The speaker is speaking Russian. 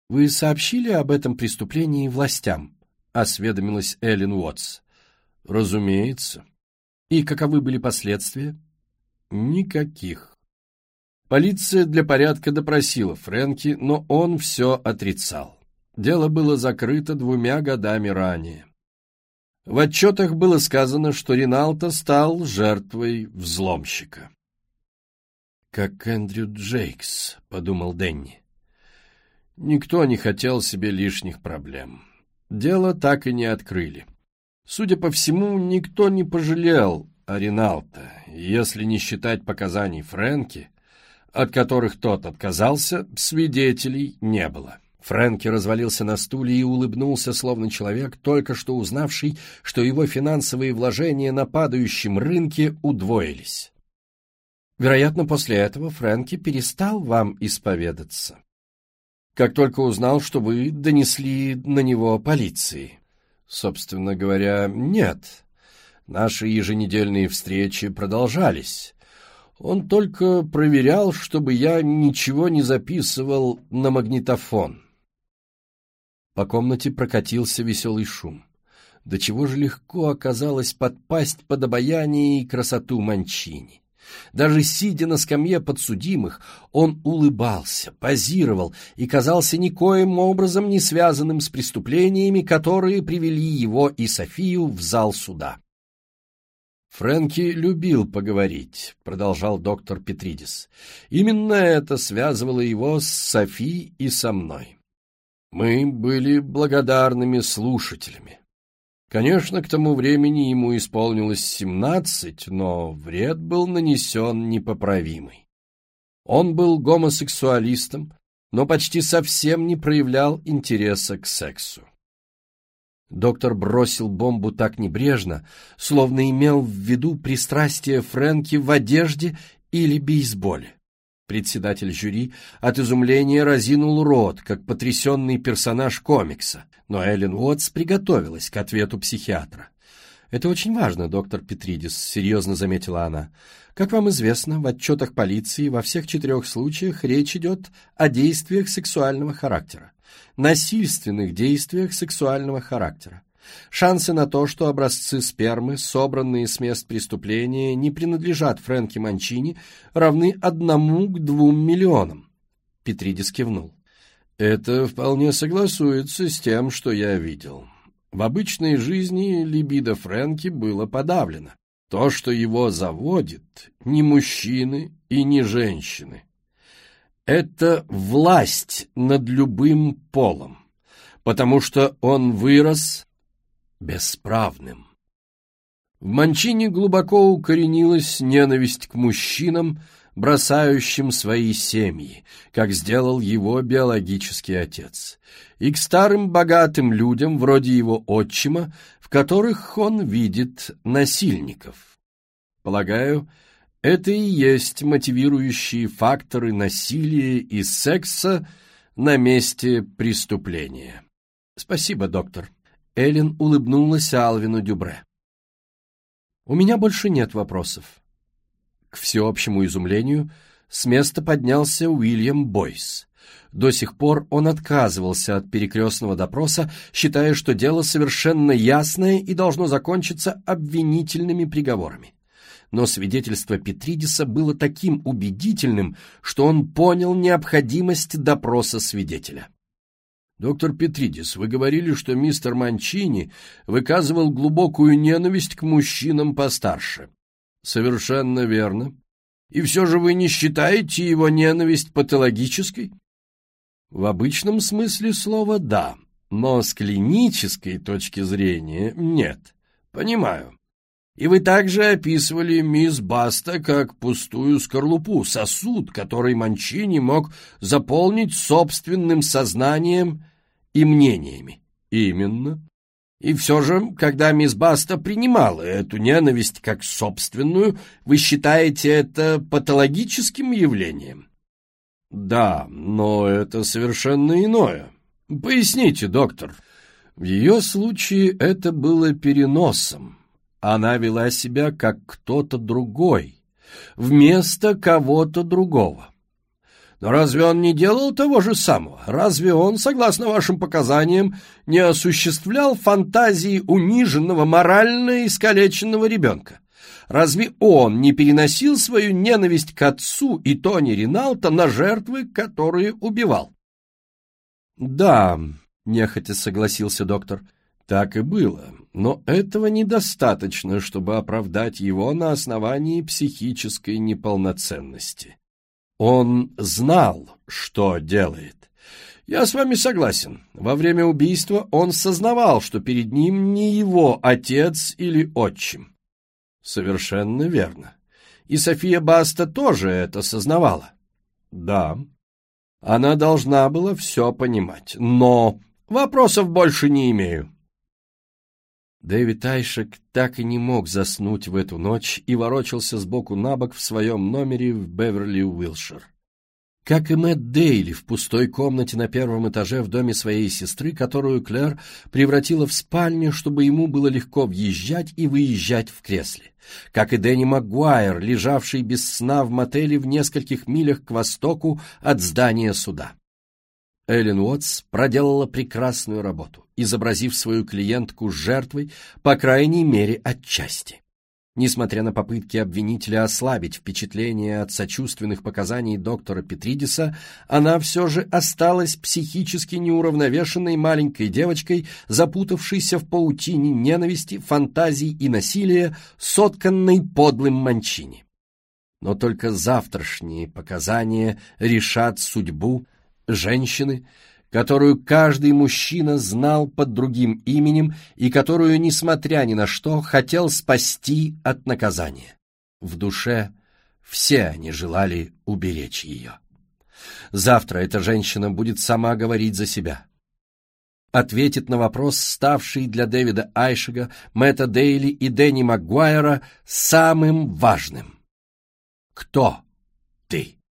Вы сообщили об этом преступлении властям? Осведомилась Эллен Уотс. Разумеется. И каковы были последствия? Никаких. Полиция для порядка допросила Фрэнки, но он все отрицал. Дело было закрыто 2 годами ранее. В отчетах было сказано, что Риналто стал жертвой взломщика. «Как Эндрю Джейкс», — подумал Дэнни. Никто не хотел себе лишних проблем. Дело так и не открыли. Судя по всему, никто не пожалел о Риналто, если не считать показаний Фрэнки, от которых тот отказался, свидетелей не было. Фрэнки развалился на стуле и улыбнулся, словно человек, только что узнавший, что его финансовые вложения на падающем рынке удвоились. Вероятно, после этого Фрэнки перестал вам исповедаться. Как только узнал, что вы донесли на него полиции. Собственно говоря, нет. Наши еженедельные встречи продолжались. Он только проверял, чтобы я ничего не записывал на магнитофон. По комнате прокатился веселый шум. До чего же легко оказалось подпасть под обаяние и красоту Манчини. Даже сидя на скамье подсудимых, он улыбался, позировал и казался никоим образом не связанным с преступлениями, которые привели его и Софию в зал суда. «Фрэнки любил поговорить», — продолжал доктор Петридис. «Именно это связывало его с Софи и со мной. Мы были благодарными слушателями. Конечно, к тому времени ему исполнилось 17, но вред был нанесен непоправимый. Он был гомосексуалистом, но почти совсем не проявлял интереса к сексу. Доктор бросил бомбу так небрежно, словно имел в виду пристрастие Фрэнки в одежде или бейсболе. Председатель жюри от изумления разинул рот, как потрясенный персонаж комикса, но Эллен Уотс приготовилась к ответу психиатра. «Это очень важно, доктор Петридис», — серьезно заметила она. «Как вам известно, в отчетах полиции во всех 4 случаях речь идет о действиях сексуального характера, насильственных действиях сексуального характера. Шансы на то, что образцы спермы, собранные с мест преступления, не принадлежат Фрэнки Манчини, равны 1 к 2 миллионам». Петридис кивнул. «Это вполне согласуется с тем, что я видел. В обычной жизни либидо Фрэнки было подавлено. То, что его заводит, не мужчины и не женщины. Это власть над любым полом, потому что он вырос бесправным. В Манчини глубоко укоренилась ненависть к мужчинам, бросающим свои семьи, как сделал его биологический отец, и к старым богатым людям, вроде его отчима, в которых он видит насильников. Полагаю, это и есть мотивирующие факторы насилия и секса на месте преступления. Спасибо, доктор. Эллен улыбнулась Алвину Дюбре. «У меня больше нет вопросов». К всеобщему изумлению с места поднялся Уильям Бойс. До сих пор он отказывался от перекрестного допроса, считая, что дело совершенно ясное и должно закончиться обвинительными приговорами. Но свидетельство Петридиса было таким убедительным, что он понял необходимость допроса свидетеля. «Доктор Петридис, вы говорили, что мистер Манчини выказывал глубокую ненависть к мужчинам постарше». «Совершенно верно. И все же вы не считаете его ненависть патологической?» «В обычном смысле слова да, но с клинической точки зрения нет». «Понимаю. И вы также описывали мисс Баста как пустую скорлупу, сосуд, который Манчини мог заполнить собственным сознанием и мнениями». «Именно. И все же, когда мисс Баста принимала эту ненависть как собственную, вы считаете это патологическим явлением?» «Да, но это совершенно иное. Поясните, доктор». «В ее случае это было переносом. Она вела себя как кто-то другой, вместо кого-то другого. Но разве он не делал того же самого? Разве он, согласно вашим показаниям, не осуществлял фантазии униженного, морально искалеченного ребенка? Разве он не переносил свою ненависть к отцу и Тони Риналто на жертвы, которые убивал? Да, нехотя согласился доктор, так и было, но этого недостаточно, чтобы оправдать его на основании психической неполноценности. Он знал, что делает. Я с вами согласен. Во время убийства он сознавал, что перед ним не его отец или отчим. Совершенно верно. И София Баста тоже это сознавала. Да, она должна была все понимать. Но вопросов больше не имею. Дэвид Айшек так и не мог заснуть в эту ночь и ворочался сбоку на бок в своем номере в Беверли-Уилшир. Как и Мэтт Дейли в пустой комнате на первом этаже в доме своей сестры, которую Клэр превратила в спальню, чтобы ему было легко въезжать и выезжать в кресле. Как и Дэнни Магуайр, лежавший без сна в мотеле в нескольких милях к востоку от здания суда. Эллен Уотс проделала прекрасную работу, изобразив свою клиентку жертвой, по крайней мере, отчасти. Несмотря на попытки обвинителя ослабить впечатление от сочувственных показаний доктора Петридиса, она все же осталась психически неуравновешенной маленькой девочкой, запутавшейся в паутине ненависти, фантазий и насилия, сотканной подлым Манчини. Но только завтрашние показания решат судьбу женщины, которую каждый мужчина знал под другим именем и которую, несмотря ни на что, хотел спасти от наказания. В душе все они желали уберечь ее. Завтра эта женщина будет сама говорить за себя. Ответит на вопрос, ставший для Дэвида Айшега, Мэтта Дейли и Дэнни Магуайра самым важным. Кто ты?